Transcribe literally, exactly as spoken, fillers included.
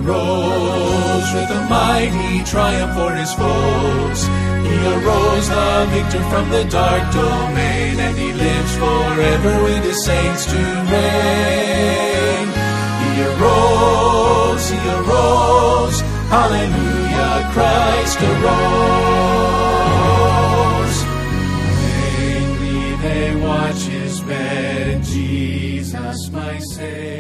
arose with a mighty triumph for his foes. He arose the victor from the dark domain, and he lives forever with his saints to reign. He arose, he arose, hallelujah, Christ arose. Vainly they watch his bed, Jesus my Savior.